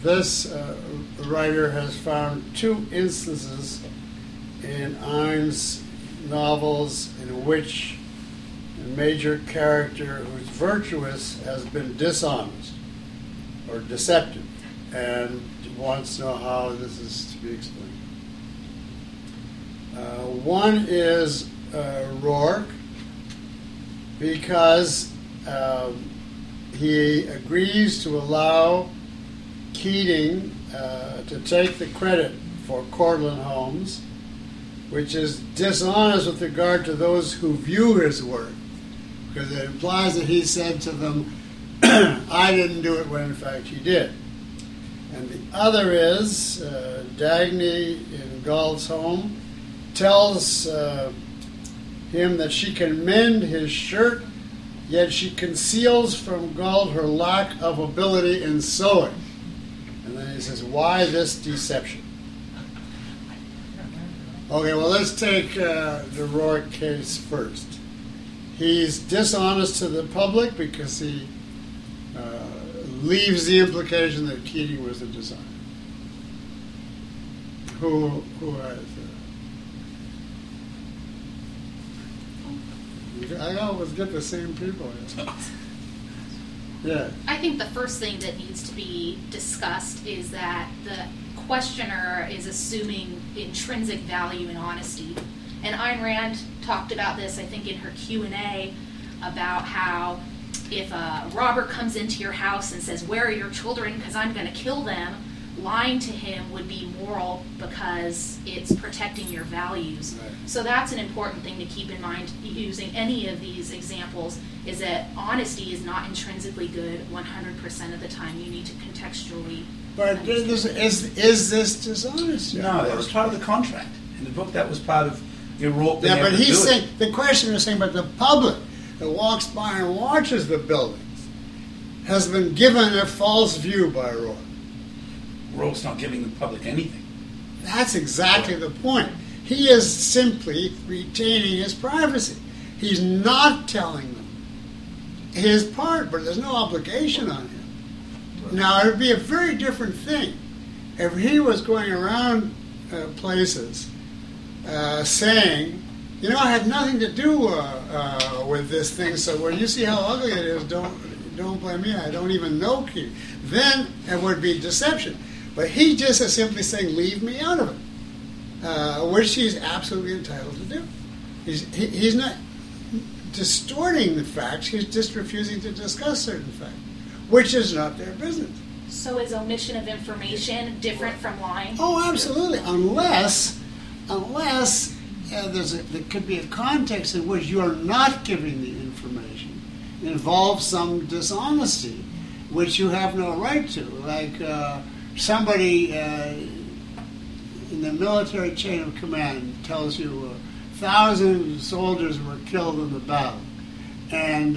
this writer has found two instances in Arndt's novels in which a major character who's virtuous has been dishonest or deceptive, and wants to know how this is to be explained. One is Rourke, because he agrees to allow Keating to take the credit for Cortlandt Homes, which is dishonest with regard to those who view his work, because it implies that he said to them, I didn't do it when in fact he did. And the other is Dagny in Galt's home tells him that she can mend his shirt, yet she conceals from Galt her lack of ability in sewing. And then he says, why this deception? Okay, well, let's take the Rourke case first. He's dishonest to the public because he leaves the implication that Keating was the designer. Who has I always get the same people. Yeah. I think the first thing that needs to be discussed is that the questioner is assuming intrinsic value in honesty. And Ayn Rand talked about this, I think, in her Q&A about how if a robber comes into your house and says, where are your children, because I'm going to kill them, lying to him would be moral because it's protecting your values. Right. So that's an important thing to keep in mind using any of these examples, is that honesty is not intrinsically good 100% of the time. You need to contextually. But is this dishonest? No, that was part of the contract. In the book, that was part of your Rourke. Yeah, but he's saying, the questioner is saying, but the public that walks by and watches the buildings has been given a false view by Rourke. Rourke's not giving the public anything. That's exactly the point. He is simply retaining his privacy. He's not telling them his part, but there's no obligation on him. Now, it would be a very different thing if he was going around places saying, you know, I had nothing to do with this thing, so when you see how ugly it is, don't blame me. I don't even know Keating. Then it would be deception. But he just is simply saying, leave me out of it, which he's absolutely entitled to do. He's not distorting the facts, he's just refusing to discuss certain facts, which is not their business. So is omission of information different from lying? Oh, absolutely, unless there could be a context in which you're not giving the information. It involves some dishonesty, which you have no right to, like somebody in the military chain of command tells you 1,000 soldiers were killed in the battle, and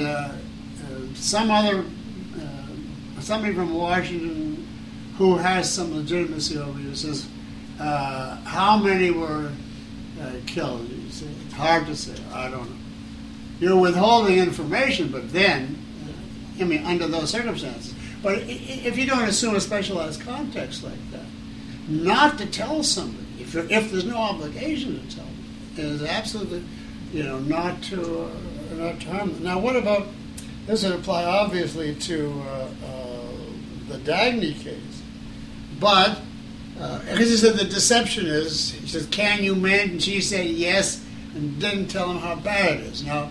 somebody from Washington who has some legitimacy over you says, how many were killed? You say, it's hard to say, I don't know. You're withholding information, but then, under those circumstances. But if you don't assume a specialized context like that, not to tell somebody, if there's no obligation to tell them, is absolutely, not to harm them. Now, what about, this would apply obviously to the Dagny case, but, because he said the deception is, he says, can you mend? And she said yes, and didn't tell him how bad it is. Now,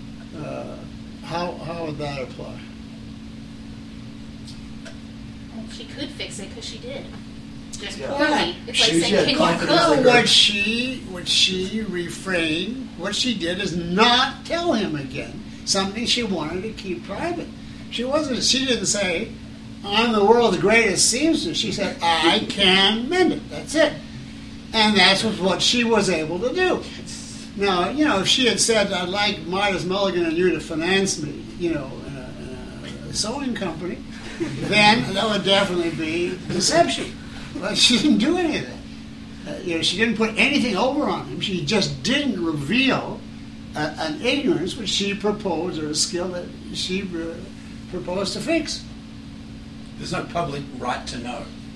how would that apply? She could fix it because she did. Just Yeah. poorly. It's like She saying, had can you confidence cook? in What she refrained, what she did is not tell him again something she wanted to keep private. She didn't say, I'm the world's greatest seamstress. She said, I can mend it. That's it. And that's what she was able to do. Now, if she had said, I'd like Midas Mulligan and you to finance me, in a sewing company, then that would definitely be deception. But she didn't do any of that. She didn't put anything over on him. She just didn't reveal an ignorance which she proposed, or a skill that she proposed to fix. There's no public right to know.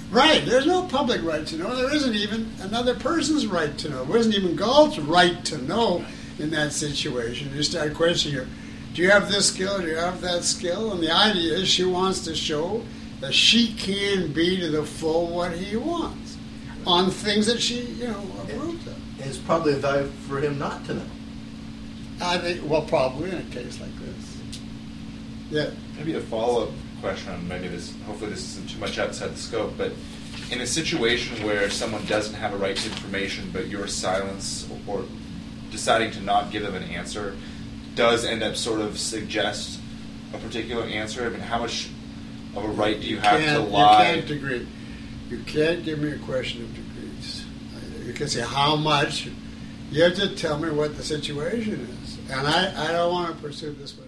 Right. There's no public right to know. There isn't even another person's right to know. There isn't even Galt's right to know in that situation. You start questioning her. Do you have this skill? Do you have that skill? And the idea is she wants to show that she can be to the full what he wants on things that she, approves of. It's probably a value for him not to know. I think, well, probably in a case like this. Yeah. Maybe a follow-up question on hopefully this isn't too much outside the scope, but in a situation where someone doesn't have a right to information, but your silence or deciding to not give them an answer does end up sort of suggest a particular answer, I mean, how much of a right do you have to lie? You can't agree. You can't give me a question of degrees. You can say how much. You have to tell me what the situation is. And I don't want to pursue this one.